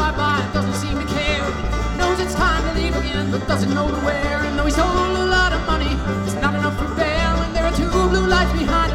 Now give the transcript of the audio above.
right by and doesn't seem to care. Knows it's time to leave again, but doesn't know to where. And though he's told a lot of money,